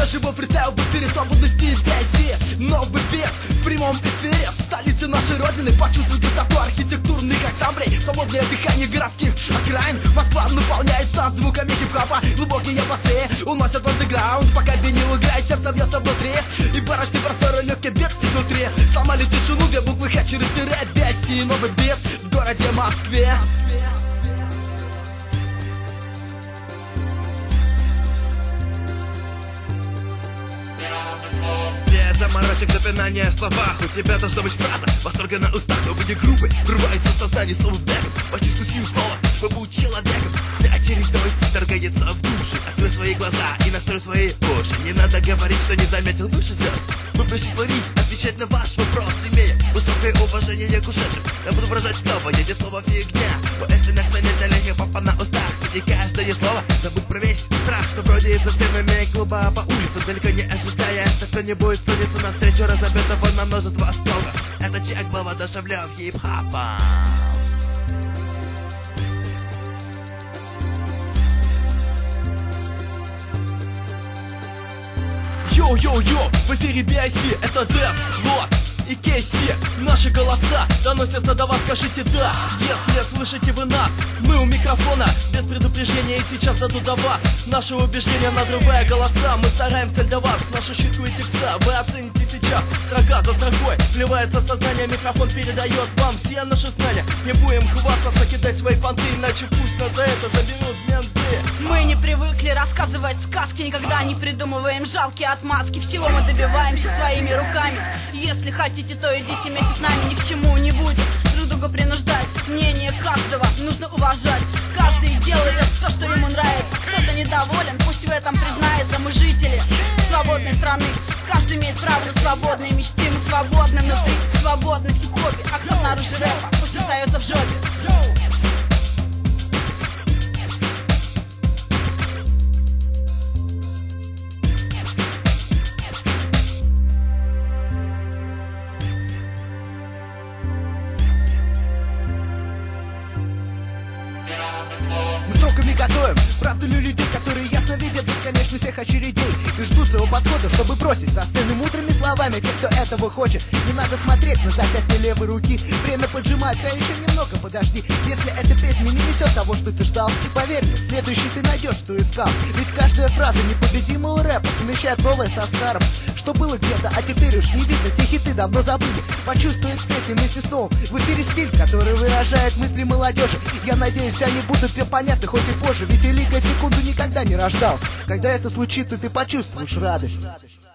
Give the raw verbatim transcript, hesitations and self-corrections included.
живой фристайл в эфире, свободный стиль би ай си. Новый бег в прямом эфире в столице нашей родины. Почувствуй высоту архитектурных ансамблей, свободное дыхание городских окраин. Москва наполняется звуками хип-хопа, глубокие басы уносят в андеграунд. Пока винил играет, сердце бьется внутри, и барочный простор, легкий бег изнутри. Сломали тишину, две буквы Х через тире. би ай си, новый бег в городе Москве. Без заморочек, запинания в словах. У тебя должна быть фраза, восторга на устах, но будь грубый, врывается в сознание слово вдохом. Почувствуй силу слова, побудь человеком. Для очередной вторгается в души. Открой свои глаза и настрой свои уши. Не надо говорить, что не заметил выше звезд. Попроси творить, отвечать на ваш вопрос, имея высокое уважение к ушедшим. Я буду выражать новое, нет слова фигня. Воистину хранителя хип-хопа на устах. И каждое слово забудь про весь страх, что бродит за стенами клуба по улицам, далеко не ожидая, что кто-нибудь сунется навстречу разобитого на множество осколков. Это чек был воодушевлен хип-хопом. Йоу-йоу-йоу, в эфире би ай си, это Дэв, Лот и кей си. Наши голоса доносятся до вас, скажите да, если слышите вы нас. Мы у микрофона, без предупреждения, и сейчас дадут до вас наши убеждения, надрывая голоса. Мы стараемся для вас, наши щитку и текста вы оцените сейчас. Строга за строкой вливается сознание, микрофон передает вам все наши знания. Не будем хвастаться, кидать свои понты, иначе пусть нас за это заберут менты. Мы не привыкли рассказывать сказки, никогда не придумываем жалкие отмазки. Всего мы добиваемся своими руками. Если хотите, то идите вместе с нами, ни к чему не будем друг друга принуждать. Мнение каждого нужно уважать. Каждый делает то, что ему нравится. Кто-то недоволен, пусть в этом признается. Мы жители свободной страны, каждый имеет право на свободные мечты. Мы свободны внутри, свободны в хип-хопе. А кто снаружи рэпа, пусть остается в жопе. Мы строками готовим правду для людей, которые ясно видят бесконечность всех очередей и ждут своего подхода, чтобы бросить со сцены мудрыми словами тех, кто этого хочет. Не надо смотреть на запястье левой руки, время поджимает, а еще немного подожди. Если эта песня не несет того, что ты ждал, поверь мне, следующий ты найдешь, что искал. Ведь каждая фраза непобедимого рэпа совмещает новое со старым, что было где-то, а теперь уж не видно. Те хиты давно забыли, почувствуй экспрессию вместе с новым. В эфире стиль, который выражает мысли молодежи. Я надеюсь, они будут тебе понятны хоть и позже, ведь великая секунда никогда не рождалась. Когда это случится, ты почувствуешь радость.